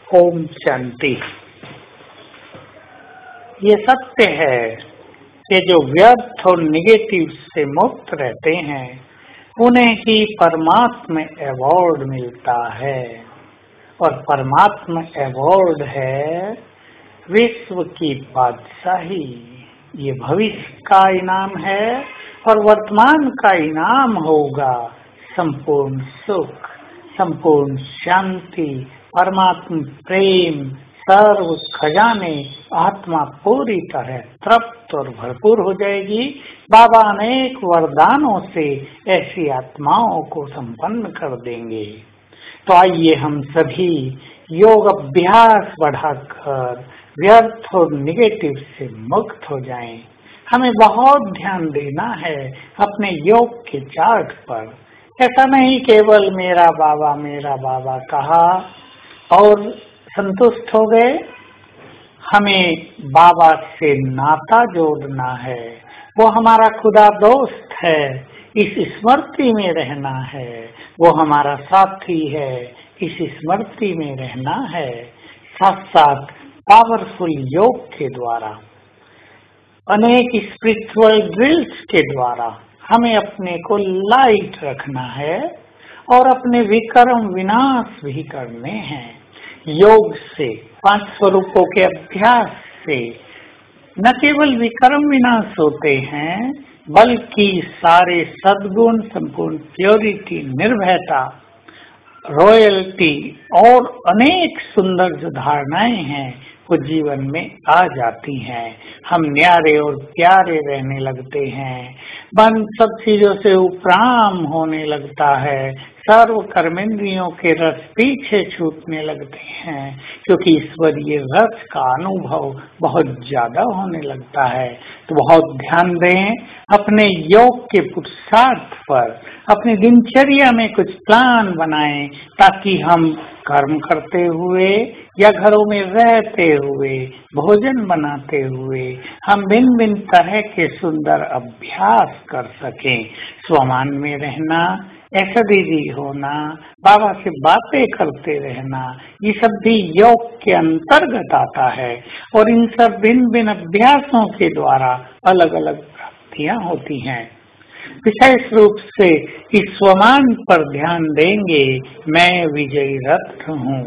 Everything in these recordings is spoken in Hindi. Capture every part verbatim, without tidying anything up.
ओम शांति। ये सत्य है कि जो व्यर्थ और निगेटिव से मुक्त रहते हैं उन्हें ही परमात्मा अवार्ड मिलता है, और परमात्मा अवार्ड है विश्व की बादशाही। ये भविष्य का इनाम है और वर्तमान का इनाम होगा संपूर्ण सुख, संपूर्ण शांति, परमात्मा प्रेम, सर्व खजाने। आत्मा पूरी तरह तृप्त और भरपूर हो जाएगी। बाबा अनेक वरदानों से ऐसी आत्माओं को संपन्न कर देंगे। तो आइए हम सभी योग अभ्यास बढ़ाकर व्यर्थ और निगेटिव से मुक्त हो जाएं। हमें बहुत ध्यान देना है अपने योग के चार्ट पर। ऐसा नहीं केवल मेरा बाबा मेरा बाबा कहा और संतुष्ट हो गए। हमें बाबा से नाता जोड़ना है। वो हमारा खुदा दोस्त है, इस स्मृति में रहना है। वो हमारा साथी है, इस स्मृति में रहना है। साथ साथ पावरफुल योग के द्वारा, अनेक स्पिरिचुअल ड्रिल्स के द्वारा हमें अपने को लाइट रखना है और अपने विक्रम विनाश भी करने हैं। योग से, पांच स्वरूपों के अभ्यास से न केवल विक्रम विनाश होते हैं, बल्कि सारे सद्गुण, संपूर्ण प्योरिटी, निर्भयता, रॉयल्टी और अनेक सुंदर जो धारणाएं हैं वो जीवन में आ जाती हैं। हम न्यारे और प्यारे रहने लगते हैं। मन सब चीजों से उपराम होने लगता है। सर्व कर्मेंद्रियों के रस पीछे छूटने लगते हैं, क्योंकि ईश्वरीय रस का अनुभव बहुत ज्यादा होने लगता है। तो बहुत ध्यान दें अपने योग के पुरुषार्थ पर। अपनी दिनचर्या में कुछ प्लान बनाएं ताकि हम कर्म करते हुए या घरों में रहते हुए, भोजन बनाते हुए हम भिन्न भिन्न तरह के सुंदर अभ्यास कर सकें। स्वमान में रहना, ऐश्वर्य होना, बाबा से बातें करते रहना, ये सब भी योग के अंतर्गत आता है। और इन सब भिन्न भिन्न अभ्यासों के द्वारा अलग अलग प्राप्तियां होती हैं। विशेष रूप से इस स्वमान पर ध्यान देंगे। मैं विजयी रथ हूँ।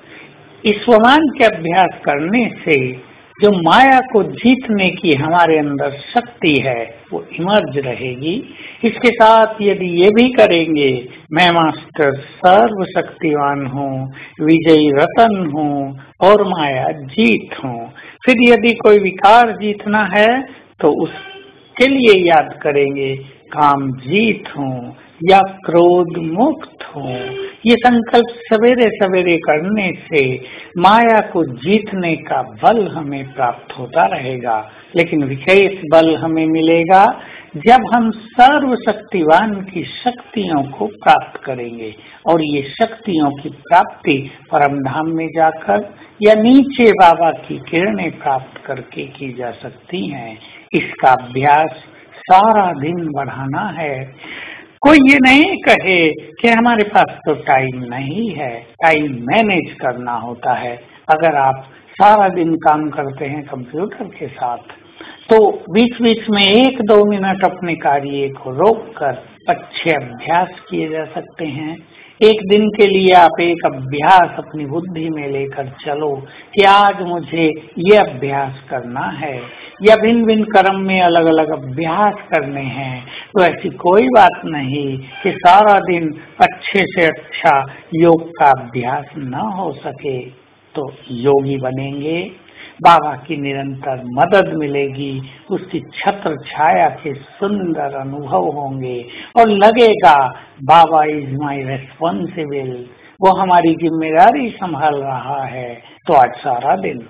इस स्वमान के अभ्यास करने से जो माया को जीतने की हमारे अंदर शक्ति है वो इमर्ज रहेगी। इसके साथ यदि ये भी करेंगे, मैं मास्टर सर्वशक्तिवान हूँ, विजयी रतन हूँ और माया जीत हूँ। फिर यदि कोई विकार जीतना है तो उसके लिए याद करेंगे, काम जीत हूँ या क्रोध मुक्त हूँ। ये संकल्प सवेरे सवेरे करने से माया को जीतने का बल हमें प्राप्त होता रहेगा। लेकिन विशेष बल हमें मिलेगा जब हम सर्वशक्तिवान की शक्तियों को प्राप्त करेंगे। और ये शक्तियों की प्राप्ति परम धाम में जाकर या नीचे बाबा की किरणें प्राप्त करके की जा सकती हैं। इसका अभ्यास सारा दिन बढ़ाना है। कोई ये नहीं कहे कि हमारे पास तो टाइम नहीं है। टाइम मैनेज करना होता है। अगर आप सारा दिन काम करते हैं कंप्यूटर के साथ, तो बीच बीच में एक दो मिनट अपने कार्य को रोककर अच्छे अभ्यास किए जा सकते हैं। एक दिन के लिए आप एक अभ्यास अपनी बुद्धि में लेकर चलो कि आज मुझे ये अभ्यास करना है, या भिन्न भिन्न कर्म में अलग अलग अभ्यास करने हैं। तो ऐसी कोई बात नहीं कि सारा दिन अच्छे से अच्छा योग का अभ्यास न हो सके। तो योगी बनेंगे, बाबा की निरंतर मदद मिलेगी, उसकी छत्र छाया के सुंदर अनुभव होंगे और लगेगा बाबा इज माई रेस्पॉन्सिबल, वो हमारी जिम्मेदारी संभाल रहा है। तो आज सारा दिन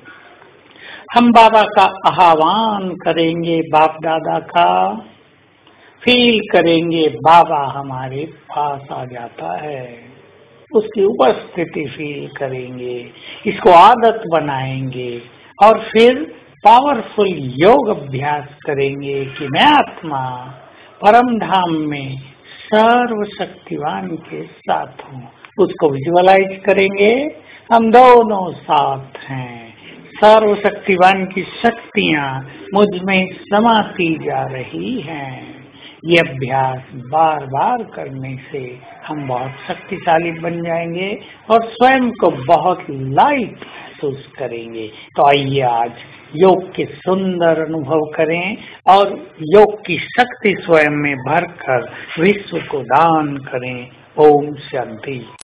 हम बाबा का आह्वान करेंगे, बाप दादा का फील करेंगे, बाबा हमारे पास आ जाता है, उसकी उपस्थिति फील करेंगे, इसको आदत बनाएंगे और फिर पावरफुल योग अभ्यास करेंगे कि मैं आत्मा परम धाम में सर्वशक्तिवान के साथ हूँ। उसको विजुअलाइज करेंगे हम दोनों साथ हैं। सर्वशक्तिवान की शक्तियाँ मुझ में समाती जा रही हैं। ये अभ्यास बार बार करने से हम बहुत शक्तिशाली बन जाएंगे और स्वयं को बहुत लाइट महसूस करेंगे। तो आइए आज योग के सुंदर अनुभव करें और योग की शक्ति स्वयं में भरकर विश्व को दान करें। ओम शांति।